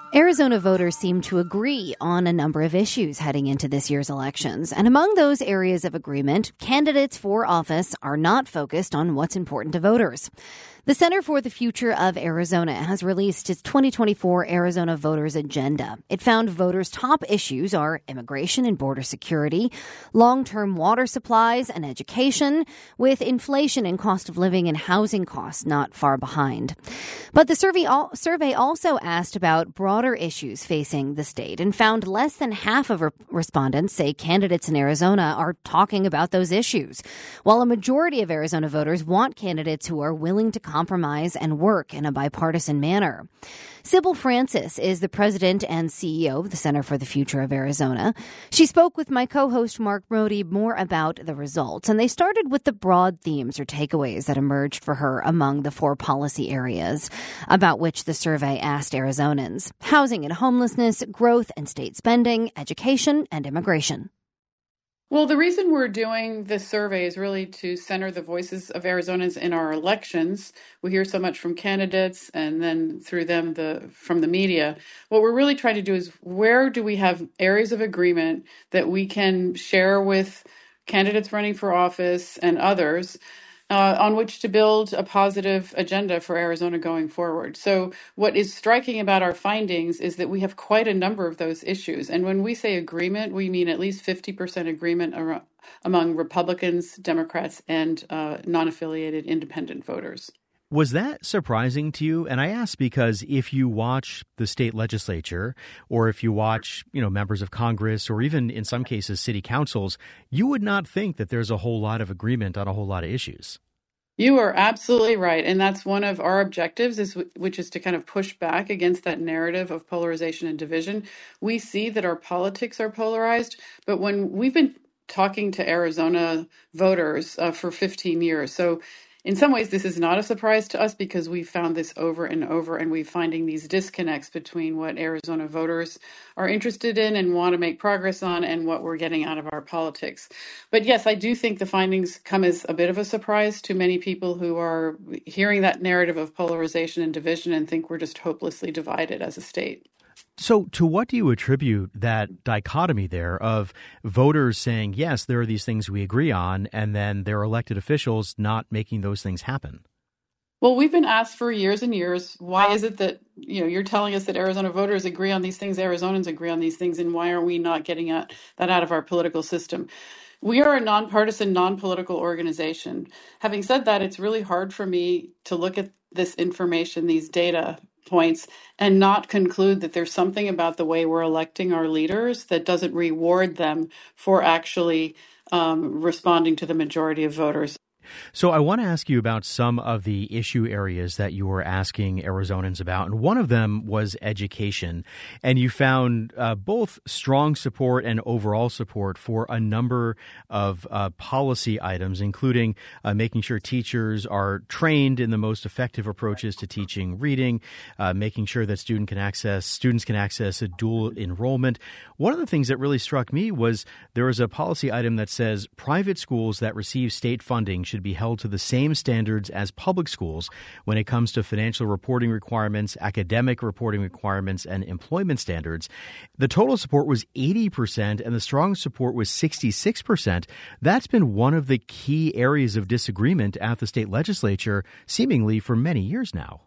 Arizona voters seem to agree on a number of issues heading into this year's elections. And among those areas of agreement, candidates for office are not focused on what's important to voters. The Center for the Future of Arizona has released its 2024 Arizona Voters Agenda. It found voters' top issues are immigration and border security, long-term water supplies and education, with inflation and cost of living and housing costs not far behind. But the survey also asked about broader issues facing the state and found less than half of respondents say candidates in Arizona are talking about those issues, while a majority of Arizona voters want candidates who are willing to compromise and work in a bipartisan manner. Sybil Francis is the president and CEO of the Center for the Future of Arizona. She spoke with my co-host Mark Brody more about the results, and they started with the broad themes or takeaways that emerged for her among the 4 policy areas about which the survey asked Arizonans: housing and homelessness, growth and state spending, education, and immigration. Well, the reason we're doing this survey is really to center the voices of Arizonans in our elections. We hear so much from candidates and then through them from the media. What we're really trying to do is, where do we have areas of agreement that we can share with candidates running for office and others on which to build a positive agenda for Arizona going forward. So what is striking about our findings is that we have quite a number of those issues. And when we say agreement, we mean at least 50% agreement among Republicans, Democrats, and non-affiliated independent voters. Was that surprising to you? And I ask because if you watch the state legislature, or if you watch, members of Congress, or even in some cases city councils, you would not think that there's a whole lot of agreement on a whole lot of issues. You are absolutely right. And that's one of our objectives, which is to kind of push back against that narrative of polarization and division. We see that our politics are polarized, but when we've been talking to Arizona voters for 15 years, so in some ways, this is not a surprise to us because we found this over and over, and we're finding these disconnects between what Arizona voters are interested in and want to make progress on and what we're getting out of our politics. But yes, I do think the findings come as a bit of a surprise to many people who are hearing that narrative of polarization and division and think we're just hopelessly divided as a state. So to what do you attribute that dichotomy there of voters saying, yes, there are these things we agree on, and then their elected officials not making those things happen? Well, we've been asked for years and years, why is it that, you're telling us that Arizona voters agree on these things, Arizonans agree on these things, and why are we not getting that out of our political system? We are a nonpartisan, non-political organization. Having said that, it's really hard for me to look at this information, these data points, and not conclude that there's something about the way we're electing our leaders that doesn't reward them for actually responding to the majority of voters. So I want to ask you about some of the issue areas that you were asking Arizonans about. And one of them was education. And you found both strong support and overall support for a number of policy items, including making sure teachers are trained in the most effective approaches to teaching reading, making sure that students can access a dual enrollment. One of the things that really struck me was there was a policy item that says private schools that receive state funding should be held to the same standards as public schools when it comes to financial reporting requirements, academic reporting requirements, and employment standards. The total support was 80% and the strong support was 66%. That's been one of the key areas of disagreement at the state legislature, seemingly for many years now.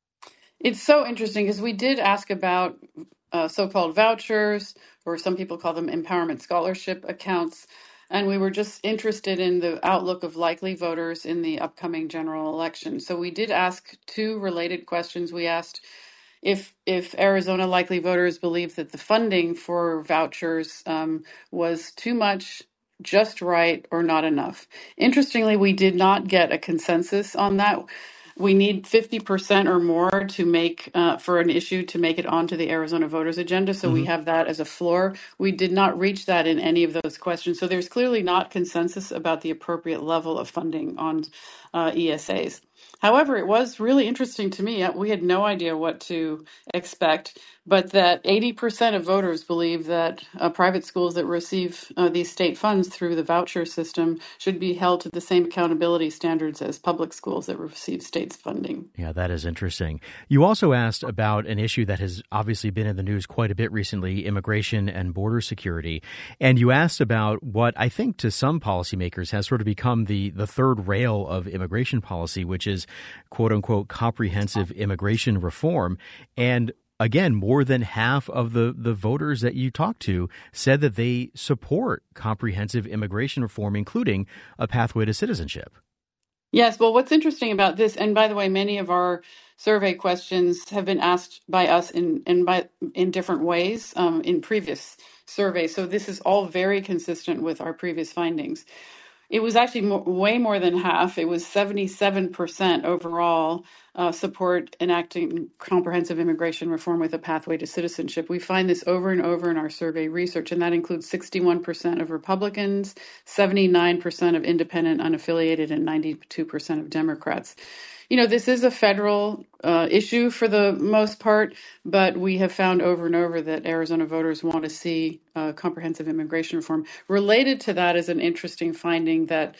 It's so interesting because we did ask about so-called vouchers, or some people call them empowerment scholarship accounts. And we were just interested in the outlook of likely voters in the upcoming general election. So we did ask 2 related questions. We asked if Arizona likely voters believe that the funding for vouchers was too much, just right, or not enough. Interestingly, we did not get a consensus on that. We need 50% or more to make for an issue to make it onto the Arizona voters agenda. So we have that as a floor. We did not reach that in any of those questions. So there's clearly not consensus about the appropriate level of funding on ESAs. However, it was really interesting to me. We had no idea what to expect, but that 80% of voters believe that private schools that receive these state funds through the voucher system should be held to the same accountability standards as public schools that receive state funding. Yeah, that is interesting. You also asked about an issue that has obviously been in the news quite a bit recently, immigration and border security. And you asked about what I think to some policymakers has sort of become the third rail of immigration policy, which is, quote unquote, comprehensive immigration reform. And again, more than half of the voters that you talked to said that they support comprehensive immigration reform, including a pathway to citizenship. Yes, well, what's interesting about this, and by the way, many of our survey questions have been asked by us in different ways in previous surveys. So this is all very consistent with our previous findings. It was actually way more than half. It was 77% overall support enacting comprehensive immigration reform with a pathway to citizenship. We find this over and over in our survey research, and that includes 61% of Republicans, 79% of independent, unaffiliated, and 92% of Democrats. You know, this is a federal issue for the most part, but we have found over and over that Arizona voters want to see comprehensive immigration reform. Related to that is an interesting finding that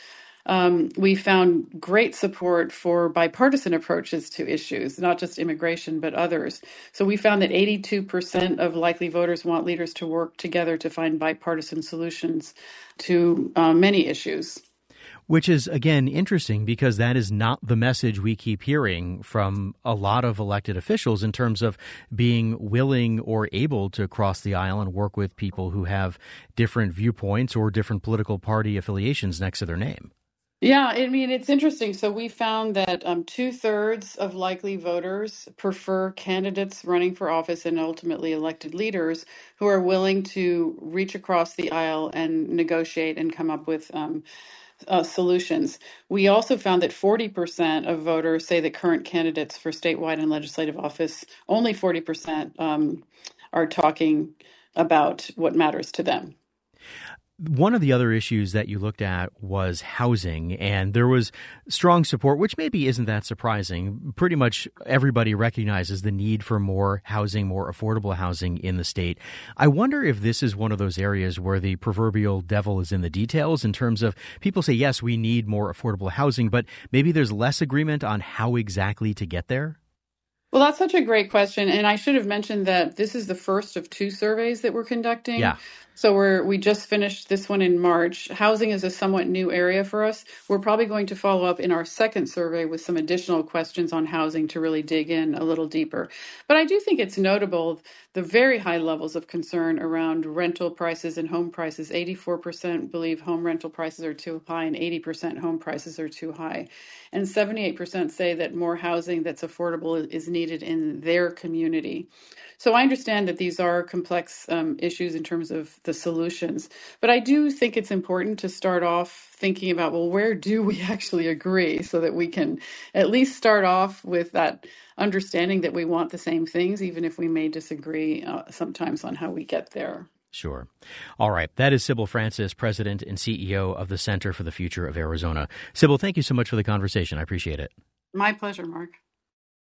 we found great support for bipartisan approaches to issues, not just immigration, but others. So we found that 82% of likely voters want leaders to work together to find bipartisan solutions to many issues. Which is, again, interesting because that is not the message we keep hearing from a lot of elected officials in terms of being willing or able to cross the aisle and work with people who have different viewpoints or different political party affiliations next to their name. Yeah, I mean, it's interesting. So we found that 2/3 of likely voters prefer candidates running for office and ultimately elected leaders who are willing to reach across the aisle and negotiate and come up with solutions. We also found that 40% of voters say that current candidates for statewide and legislative office, only 40% are talking about what matters to them. One of the other issues that you looked at was housing, and there was strong support, which maybe isn't that surprising. Pretty much everybody recognizes the need for more housing, more affordable housing in the state. I wonder if this is one of those areas where the proverbial devil is in the details in terms of people say, yes, we need more affordable housing, but maybe there's less agreement on how exactly to get there. Well, that's such a great question. And I should have mentioned that this is the first of 2 surveys that we're conducting. Yeah. So we just finished this one in March. Housing is a somewhat new area for us. We're probably going to follow up in our second survey with some additional questions on housing to really dig in a little deeper. But I do think it's notable the very high levels of concern around rental prices and home prices. 84% believe home rental prices are too high and 80% home prices are too high. And 78% say that more housing that's affordable is needed in their community. So I understand that these are complex issues in terms of the solutions, but I do think it's important to start off thinking about, well, where do we actually agree so that we can at least start off with that understanding that we want the same things, even if we may disagree sometimes on how we get there. Sure. All right. That is Sybil Francis, President and CEO of the Center for the Future of Arizona. Sybil, thank you so much for the conversation. I appreciate it. My pleasure, Mark.